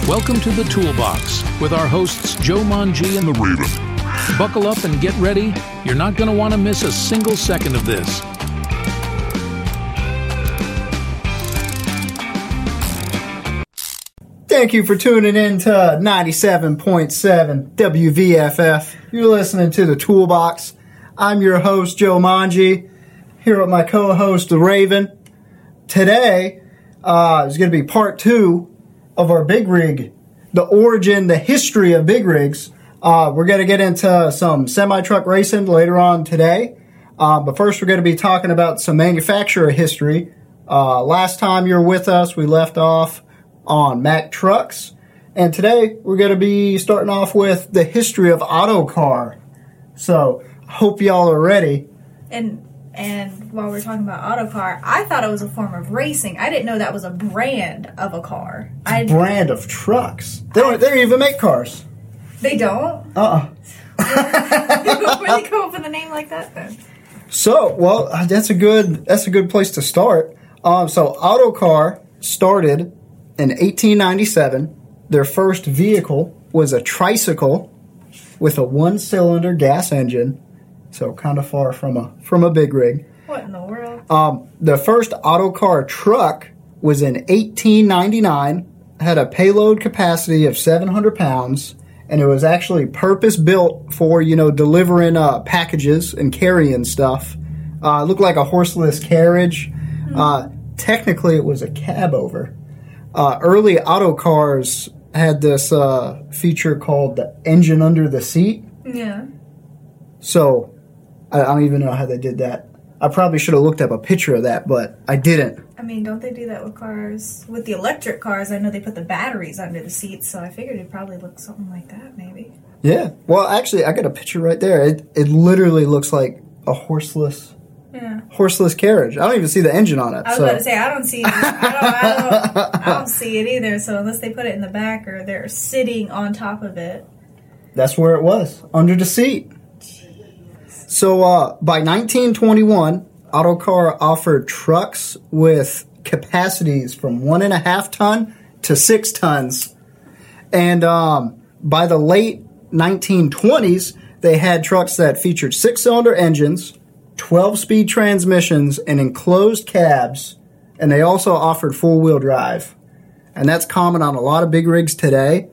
Welcome to the Toolbox with our hosts Joe Mongi and the Raven. Buckle up and get ready. You're not going to want to miss a single second of this. Thank you for tuning in to 97.7 WVFF. You're listening to the Toolbox. I'm your host, Joe Mongi, here with my co-host, the Raven. Today is going to be part 2 of our big rig, the origin, the history of big rigs. We're going to get into some semi-truck racing later on today. But first, we're going to be talking about some manufacturer history. Last time you were with us, we left off on Mack Trucks. And today, we're going to be starting off with the history of Autocar. So, I hope y'all are ready. And while we're talking about Autocar, I thought it was a form of racing. I didn't know that was a brand of a car. Brand of trucks? They don't even make cars. They don't? Uh-uh. Where they come up with a name like that then? So, well, that's a good place to start. So, Autocar started in 1897. Their first vehicle was a tricycle with a one-cylinder gas engine. So kind of far from a big rig. What in the world? The first Autocar truck was in 1899. Had a payload capacity of 700 pounds, and it was actually purpose-built for, delivering packages and carrying stuff. It looked like a horseless carriage. Technically, it was a cab over. Early Autocars had this feature called the engine under the seat. Yeah. So, I don't even know how they did that. I probably should have looked up a picture of that, but I didn't. I mean, don't they do that with cars? With the electric cars, I know they put the batteries under the seats, so I figured it'd probably look something like that, maybe. Yeah. Well, actually, I got a picture right there. It literally looks like a horseless carriage. I don't even see the engine on it. I was about to say, I don't see it. I don't see it either, so unless they put it in the back or they're sitting on top of it. That's where it was, under the seat. So, by 1921, Autocar offered trucks with capacities from 1.5 ton to 6 tons. And by the late 1920s, they had trucks that featured 6-cylinder engines, 12-speed transmissions, and enclosed cabs. And they also offered four-wheel drive. And that's common on a lot of big rigs today.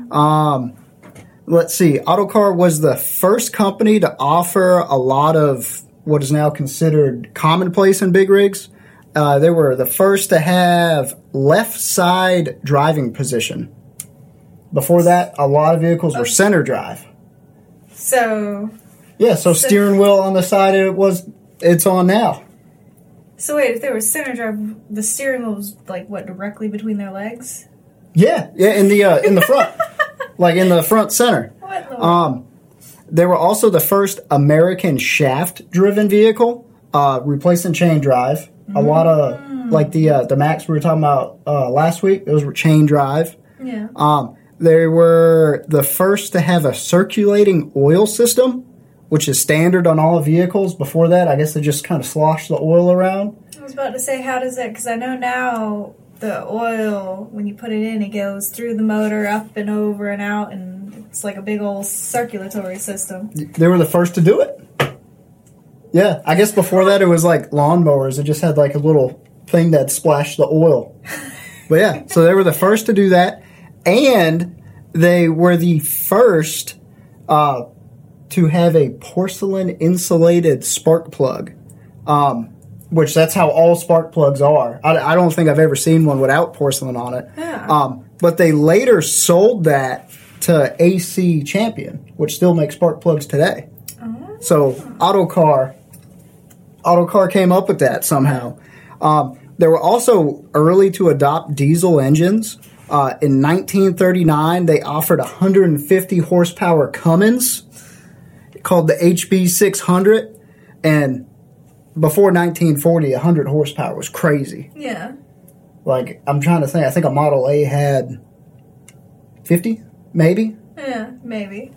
Let's see. Autocar was the first company to offer a lot of what is now considered commonplace in big rigs. They were the first to have left side driving position. Before that, a lot of vehicles were center drive. So steering wheel on the side it's on now. So wait, if there was center drive, the steering wheel was directly between their legs? Yeah, in the front. Like in the front center. They were also the first American shaft-driven vehicle, replacing chain drive. A lot of, like the Macks we were talking about last week, those were chain drive. Yeah. They were the first to have a circulating oil system, which is standard on all vehicles. Before that, I guess they just kind of sloshed the oil around. I was about to say, how does that, because I know now the oil, when you put it in, it goes through the motor, up and over and out, and it's like a big old circulatory system. They were the first to do it. Yeah, I guess before that it was like lawnmowers. It just had like a little thing that splashed the oil. But yeah, so they were the first to do that. And they were the first to have a porcelain insulated spark plug. Which that's how all spark plugs are. I don't think I've ever seen one without porcelain on it. Yeah. But they later sold that to AC Champion, which still makes spark plugs today. Oh. So Autocar came up with that somehow. They were also early to adopt diesel engines. In 1939, they offered 150 horsepower Cummins called the HB 600, and before 1940, 100 horsepower was crazy. Yeah. Like, I'm trying to think. I think a Model A had 50, maybe? Yeah, maybe.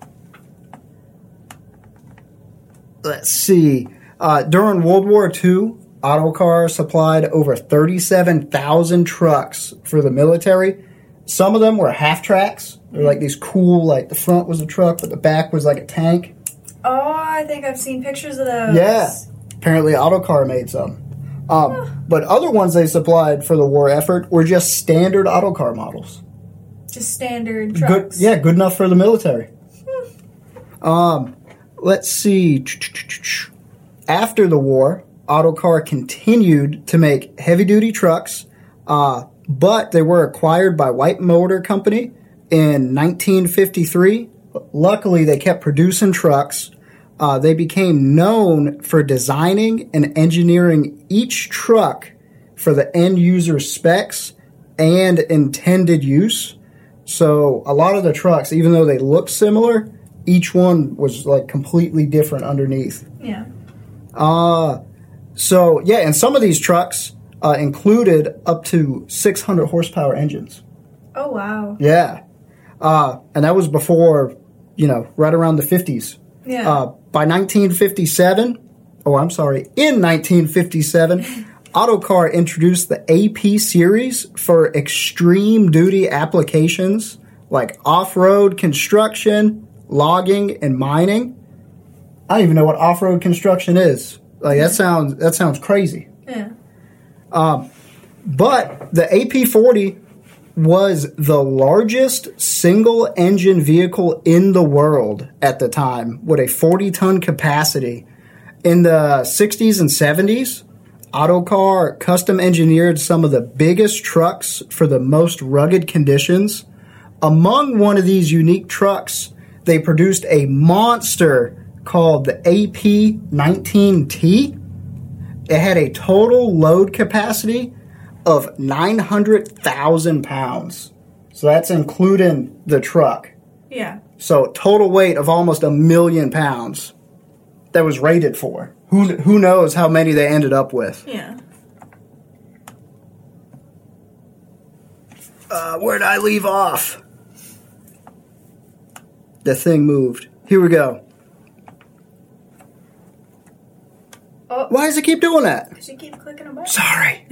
Let's see. During World War II, Autocar supplied over 37,000 trucks for the military. Some of them were half tracks. They're like these cool, like the front was a truck, but the back was like a tank. Oh, I think I've seen pictures of those. Yeah. Apparently Autocar made some. But other ones they supplied for the war effort were just standard Autocar models. Just standard trucks. Good enough for the military. Let's see. After the war, Autocar continued to make heavy-duty trucks, but they were acquired by White Motor Company in 1953. Luckily, they kept producing trucks. They became known for designing and engineering each truck for the end-user specs and intended use. So a lot of the trucks, even though they look similar, each one was like completely different underneath. Yeah. And some of these trucks included up to 600 horsepower engines. Oh, wow. Yeah. And that was before, right around the 50s. Yeah. By 1957, in 1957, Autocar introduced the AP series for extreme duty applications like off-road construction, logging, and mining. I don't even know what off-road construction is. Like that sounds crazy. Yeah. But the AP40 was the largest single-engine vehicle in the world at the time, with a 40-ton capacity. In the 60s and 70s, Autocar custom-engineered some of the biggest trucks for the most rugged conditions. Among one of these unique trucks, they produced a monster called the AP19T. It had a total load capacity of 900,000 pounds. So that's including the truck. Yeah. So total weight of almost 1 million pounds that was rated for. Who knows how many they ended up with. Yeah. Where'd I leave off? The thing moved. Here we go. Oh. Why does it keep doing that? Because you keep clicking a button. Sorry.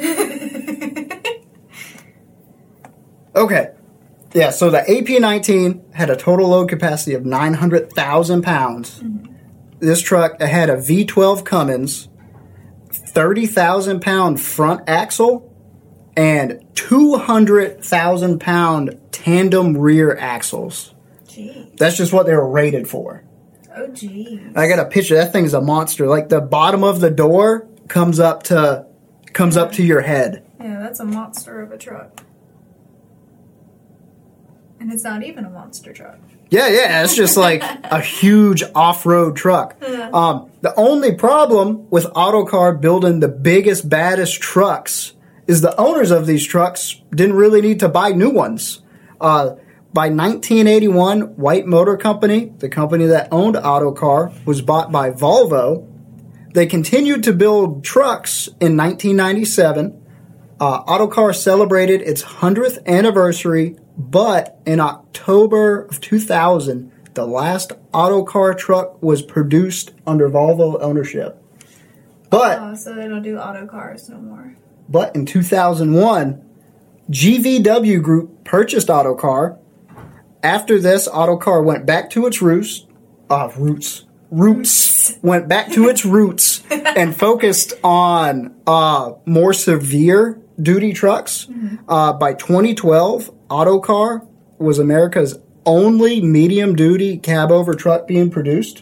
Okay. Yeah, so the AP19 had a total load capacity of 900,000 pounds. Mm-hmm. This truck had a V12 Cummins, 30,000 pound front axle, and 200,000 pound tandem rear axles. Jeez. That's just what they were rated for. Oh, geez. I got a picture. That thing's a monster. Like the bottom of the door comes up to your head. Yeah, that's a monster of a truck. And it's not even a monster truck. Yeah, it's just like a huge off-road truck. Yeah. The only problem with Autocar building the biggest, baddest trucks is the owners of these trucks didn't really need to buy new ones. By 1981, White Motor Company, the company that owned Autocar, was bought by Volvo. They continued to build trucks in 1997. Autocar celebrated its 100th anniversary, but in October of 2000, the last Autocar truck was produced under Volvo ownership. So they don't do Autocars no more. But in 2001, GVW Group purchased Autocar. After this, Autocar went back to its roots, went back to its roots and focused on more severe duty trucks. Mm-hmm. By 2012, Autocar was America's only medium-duty cab-over truck being produced.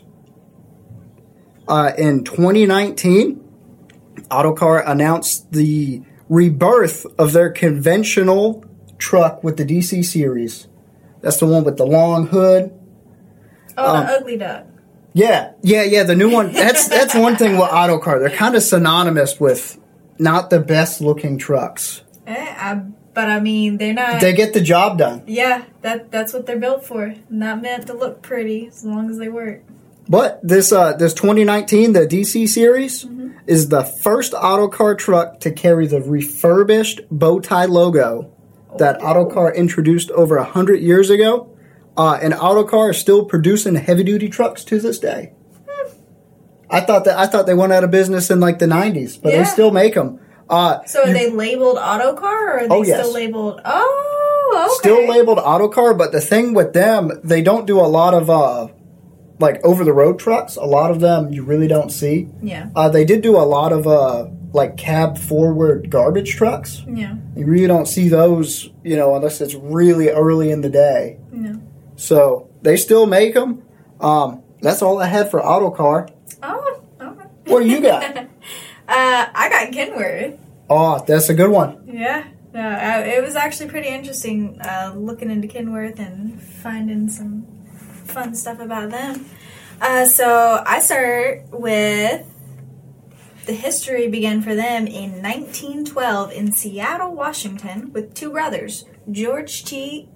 In 2019, Autocar announced the rebirth of their conventional truck with the DC series. That's the one with the long hood. Oh, the ugly duck. Yeah, the new one. That's one thing with Autocar. They're kind of synonymous with not the best-looking trucks. But I mean, they're not. They get the job done. Yeah, that's what they're built for. Not meant to look pretty, as long as they work. But this 2019, the DC series, is the first Autocar truck to carry the refurbished bow tie logo that Autocar introduced over 100 years ago. And Autocar is still producing heavy-duty trucks to this day. I thought they went out of business in like the 90s, but they still make them. So are they labeled Autocar, or are they still labeled? Oh, Oh, okay. Still labeled Autocar, but the thing with them, they don't do a lot of like over-the-road trucks. A lot of them you really don't see. Yeah. They did do a lot of like cab-forward garbage trucks. Yeah. You really don't see those, unless it's really early in the day. No. So they still make them. That's all I had for Autocar. Oh, okay. What do you got? I got Kenworth. Oh, that's a good one. Yeah. No, it was actually pretty interesting looking into Kenworth and finding some fun stuff about them. So I start with the history began for them in 1912 in Seattle, Washington, with two brothers, George T.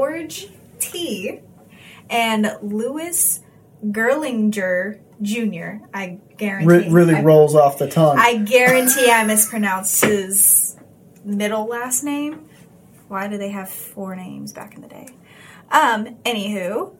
and Louis Gerlinger Jr. I guarantee. Really rolls off the tongue. I guarantee I mispronounced his middle last name. Why do they have 4 names back in the day? Anywho,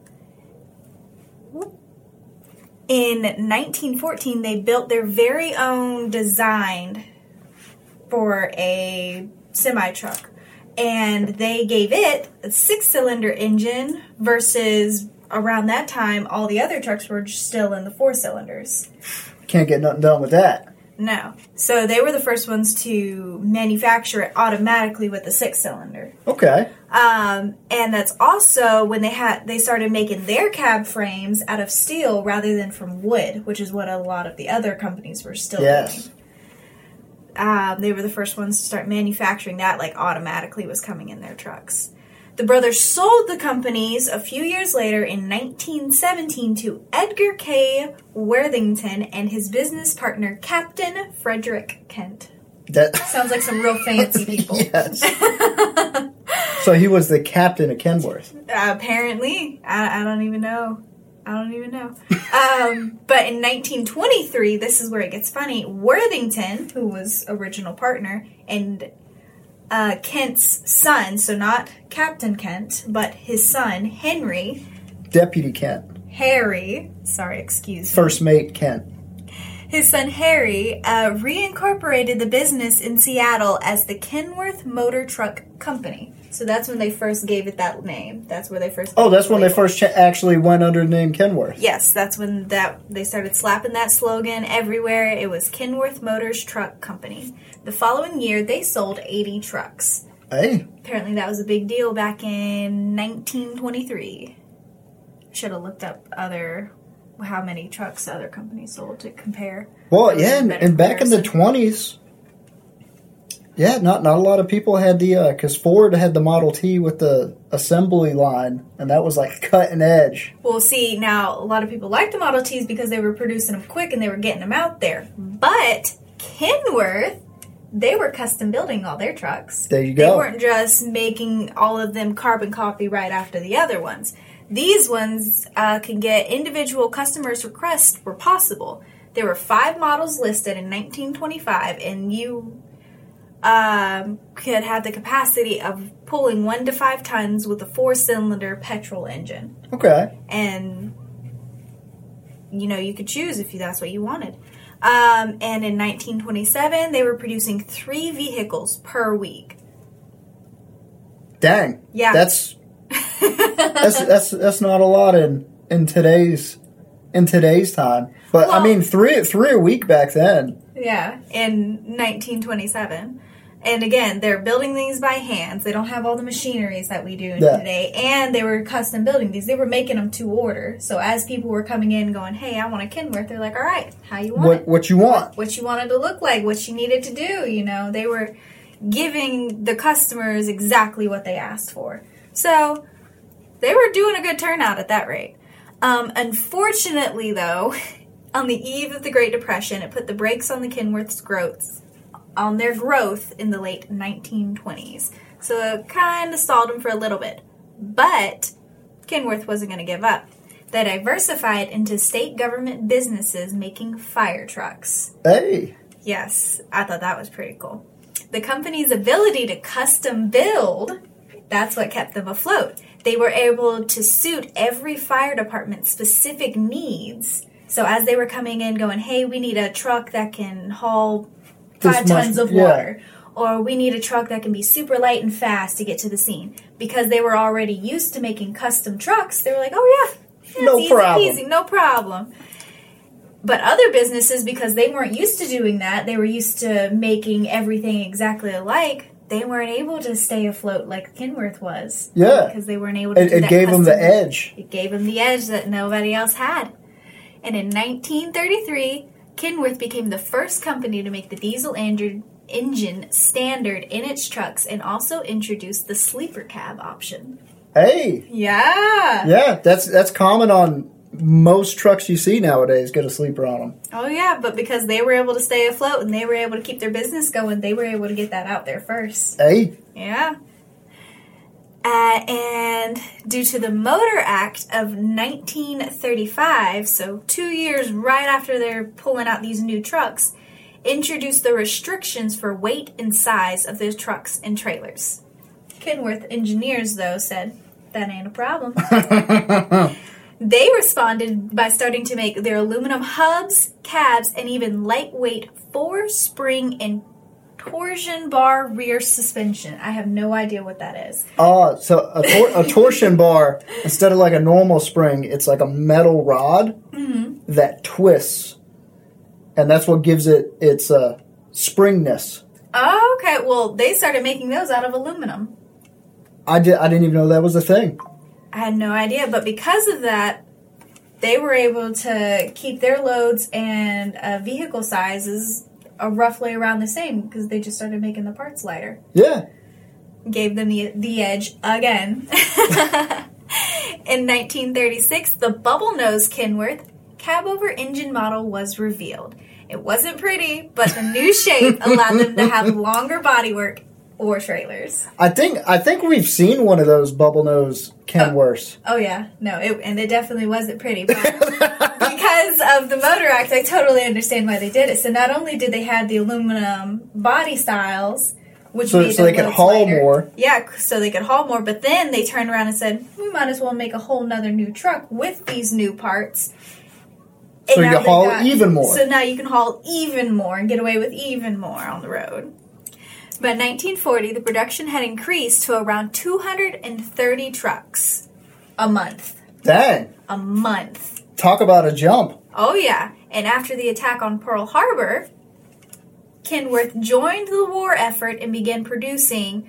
in 1914, they built their very own design for a semi-truck. And they gave it a 6-cylinder engine versus around that time, all the other trucks were still in the 4 cylinders. Can't get nothing done with that. No. So they were the first ones to manufacture it automatically with the 6-cylinder. Okay. And that's also when they started making their cab frames out of steel rather than from wood, which is what a lot of the other companies were still doing. They were the first ones to start manufacturing that, like automatically was coming in their trucks. The brothers sold the companies a few years later in 1917 to Edgar K. Worthington and his business partner, Captain Frederick Kent. That sounds like some real fancy people. Yes. So he was the captain of Kenworth. Apparently. I don't even know. But in 1923, this is where it gets funny, Worthington, who was original partner, and Kent's son, so not Captain Kent, but his son, Henry. Deputy Kent. Harry. Sorry, excuse me. First mate Kent. His son, Harry, reincorporated the business in Seattle as the Kenworth Motor Truck Company. So that's when they first gave it that name. That's where they first... Oh, that's when they first actually went under the name Kenworth. Yes, that's when they started slapping that slogan everywhere. It was Kenworth Motors Truck Company. The following year, they sold 80 trucks. Hey. Apparently that was a big deal back in 1923. Should have looked up how many trucks other companies sold to compare. Well, yeah, and back in the 20s... Yeah, not a lot of people had because Ford had the Model T with the assembly line, and that was like cutting edge. Well, see, now a lot of people liked the Model Ts because they were producing them quick and they were getting them out there. But Kenworth, they were custom building all their trucks. There you go. They weren't just making all of them carbon copy right after the other ones. These ones could get individual customers' requests were possible. There were 5 models listed in 1925, and you... could have the capacity of pulling 1 to 5 tons with a 4-cylinder petrol engine. Okay. And, you could choose if that's what you wanted. And in 1927, they were producing 3 vehicles per week. Dang. Yeah. That's not a lot in today's time. But, well, I mean, three a week back then. Yeah, in 1927. And again, they're building these by hands. They don't have all the machineries that we do today. And they were custom building these. They were making them to order. So as people were coming in going, hey, I want a Kenworth, they're like, all right, how you want it? What you want. What you wanted to look like, what you needed to do. They were giving the customers exactly what they asked for. So they were doing a good turnout at that rate. Unfortunately, though, on the eve of the Great Depression, it put the brakes on the Kenworth's growth in the late 1920s. So it kind of stalled them for a little bit. But Kenworth wasn't going to give up. They diversified into state government businesses making fire trucks. Hey! Yes, I thought that was pretty cool. The company's ability to custom build, that's what kept them afloat. They were able to suit every fire department's specific needs. So as they were coming in going, hey, we need a truck that can haul 5 tons of water. or we need a truck that can be super light and fast to get to the scene. Because they were already used to making custom trucks, they were like, oh yeah, No it's problem. easy, no problem. But other businesses, because they weren't used to doing that, they were used to making everything exactly alike, they weren't able to stay afloat like Kenworth was. Yeah. Because they weren't able to do It that gave them the custom- edge. It gave them the edge that nobody else had. And in 1933, Kenworth became the first company to make the diesel engine standard in its trucks and also introduced the sleeper cab option. Hey, Yeah. yeah, that's common on most trucks you see nowadays. Get a sleeper on them. Oh, yeah, but because they were able to stay afloat and they were able to keep their business going, they were able to get that out there first. Hey, Yeah. And due to the Motor Act of 1935, so 2 years right after they're pulling out these new trucks, introduced the restrictions for weight and size of those trucks and trailers. Kenworth engineers, though, said, that ain't a problem. They responded by starting to make their aluminum hubs, cabs, and even lightweight 4-spring and torsion bar rear suspension. I have no idea what that is. so a torsion bar, instead of like a normal spring, it's like a metal rod that twists, and that's what gives it its springness. Oh, okay. Well, they started making those out of aluminum. I didn't even know that was a thing. I had no idea, but because of that, they were able to keep their loads and vehicle sizes roughly around the same because they just started making the parts lighter. Yeah. Gave them the edge again. In 1936, the bubble nose Kenworth cab-over engine model was revealed. It wasn't pretty, but the new shape allowed them to have longer bodywork or trailers. I think we've seen one of those bubble nose Kenworths. Oh yeah, no, it definitely wasn't pretty. But because of the Motor Act, I totally understand why they did it. So not only did they have the aluminum body styles, which made so them they could loads haul lighter. more. Yeah, so they could haul more. But then they turned around and said, we might as well make a whole nother new truck with these new parts. So And you now can haul they've even more. So now you can haul even more and get away with even more on the road. By 1940, the production had increased to around 230 trucks a month. Dang. A month. Talk about a jump. Oh, yeah. And after the attack on Pearl Harbor, Kenworth joined the war effort and began production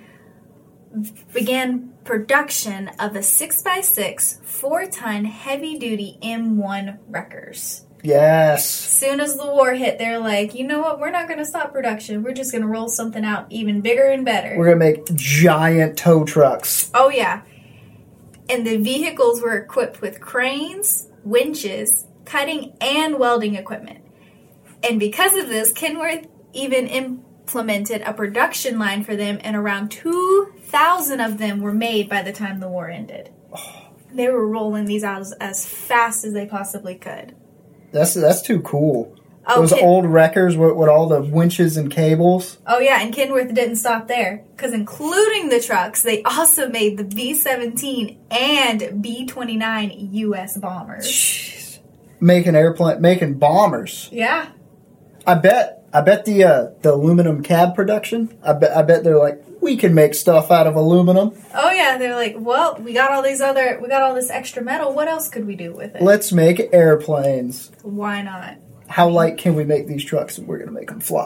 of a 6x6 4-ton heavy-duty M1 wreckers. Yes. As soon as the war hit, they're like, you know what? We're not going to stop production. We're just going to roll something out even bigger and better. We're going to make giant tow trucks. Oh, yeah. And the vehicles were equipped with cranes, winches, cutting, and welding equipment. And because of this, Kenworth even implemented a production line for them, and around 2,000 of them were made by the time the war ended. They were rolling these out as fast as they possibly could. That's too cool. Oh, Those old wreckers with all the winches and cables. Oh, yeah, and Kenworth didn't stop there. Because including the trucks, they also made the B-17 and B-29 U.S. bombers. Jeez. Making bombers. Yeah. I bet the aluminum cab production, I bet they're like, we can make stuff out of aluminum. Oh, yeah, they're like, well, we got all this extra metal. What else could we do with it? Let's make airplanes. Why not? How light can we make these trucks? And we're going to make them fly.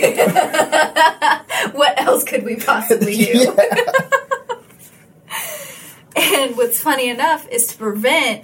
What else could we possibly do? Yeah. And what's funny enough is to prevent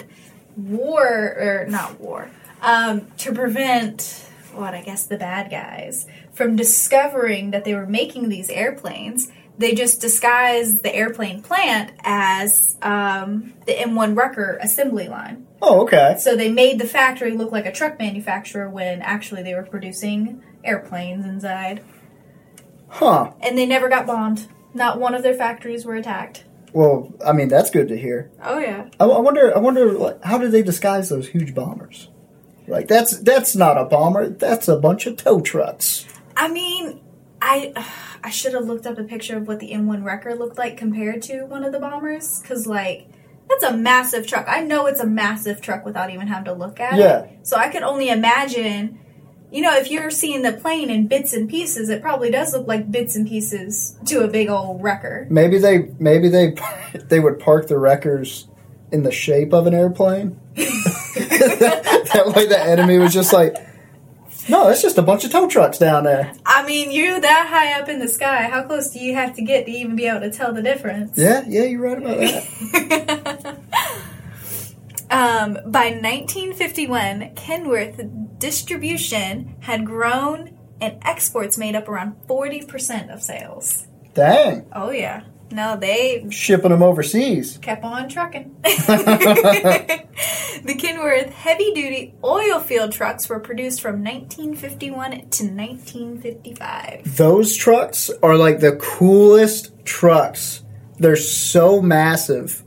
the bad guys from discovering that they were making these airplanes, they just disguised the airplane plant as the M1 Wrecker assembly line. Oh, okay. So they made the factory look like a truck manufacturer when actually they were producing airplanes inside. Huh. And they never got bombed. Not one of their factories were attacked. Well, I mean, that's good to hear. Oh, yeah. I wonder, like, how did they disguise those huge bombers? Like, that's not a bomber. That's a bunch of tow trucks. I mean, I should have looked up a picture of what the M1 Wrecker looked like compared to one of the bombers. Because, like, that's a massive truck. I know it's a massive truck without even having to look at it. So I could only imagine, if you're seeing the plane in bits and pieces, it probably does look like bits and pieces to a big old wrecker. Maybe they would park the wreckers in the shape of an airplane. That way the enemy was just like, no, it's just a bunch of tow trucks down there. I mean, you're that high up in the sky. How close do you have to get to even be able to tell the difference? Yeah, you're right about that. By 1951, Kenworth distribution had grown and exports made up around 40% of sales. Dang. Oh, yeah. No, they Shipping them overseas. kept on trucking. The Kenworth heavy-duty oil field trucks were produced from 1951 to 1955. Those trucks are like the coolest trucks. They're so massive.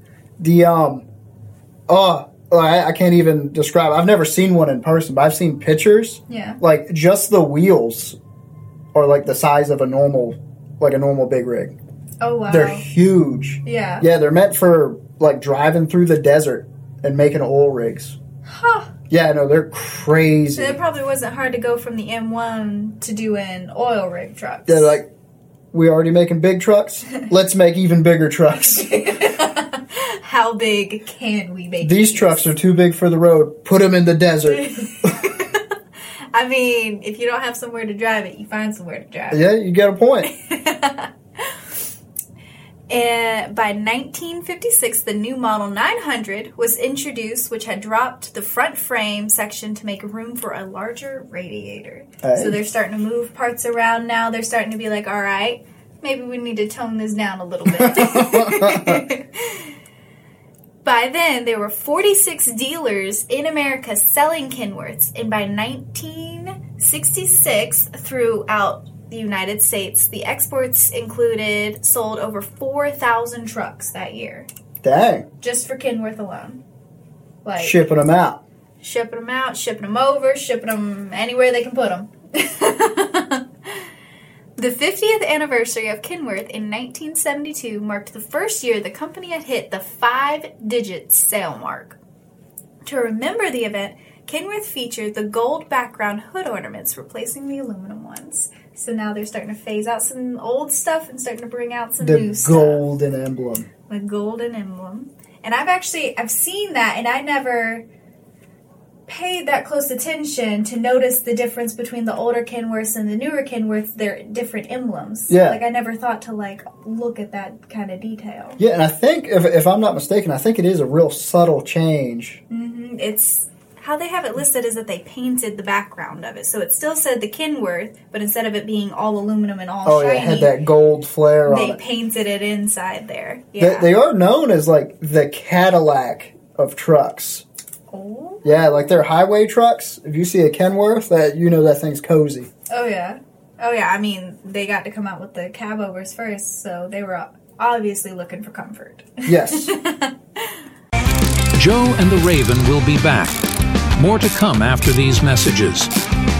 I can't even describe. I've never seen one in person, but I've seen pictures. Yeah. Like, just the wheels are like the size of a normal big rig. Oh, wow. They're huge. Yeah. Yeah, they're meant for like driving through the desert and making oil rigs. Huh. Yeah, no, they're crazy. So it probably wasn't hard to go from the M1 to doing oil rig trucks. They're like, we're already making big trucks. Let's make even bigger trucks. How big can we make These trucks are too big for the road. Put them in the desert. I mean, if you don't have somewhere to drive it, you find somewhere to drive it. Yeah, you get a point. And by 1956, the new Model 900 was introduced, which had dropped the front frame section to make room for a larger radiator. Hey. So they're starting to move parts around now. They're starting to be like, all right, maybe we need to tone this down a little bit. By then, there were 46 dealers in America selling Kenworths, and by 1966, throughout the United States, the exports sold over 4,000 trucks that year. Dang. Just for Kenworth alone. Like, Shipping them out. shipping them out, shipping them over, shipping them anywhere they can put them. The 50th anniversary of Kenworth in 1972 marked the first year the company had hit the 5-digit sale mark. To remember the event, Kenworth featured the gold background hood ornaments, replacing the aluminum ones. So now they're starting to phase out some old stuff and starting to bring out some new stuff. The golden emblem. The golden emblem. And I've seen that, and I never paid that close attention to notice the difference between the older Kenworths and the newer Kenworths, their different emblems. Yeah. Like, I never thought to, look at that kind of detail. Yeah, and I think, if I'm not mistaken, I think it is a real subtle change. Mm-hmm. It's... How they have it listed is that they painted the background of it. So it still said the Kenworth, but instead of it being all aluminum and all shiny, it had that gold flare on it. They painted it inside there. Yeah. They are known as, like, the Cadillac of trucks. Oh? Yeah, like their highway trucks. If you see a Kenworth, that thing's cozy. Oh, yeah. Oh, yeah. I mean, they got to come out with the cab overs first, so they were obviously looking for comfort. Yes. Joe and the Raven will be back. More to come after these messages.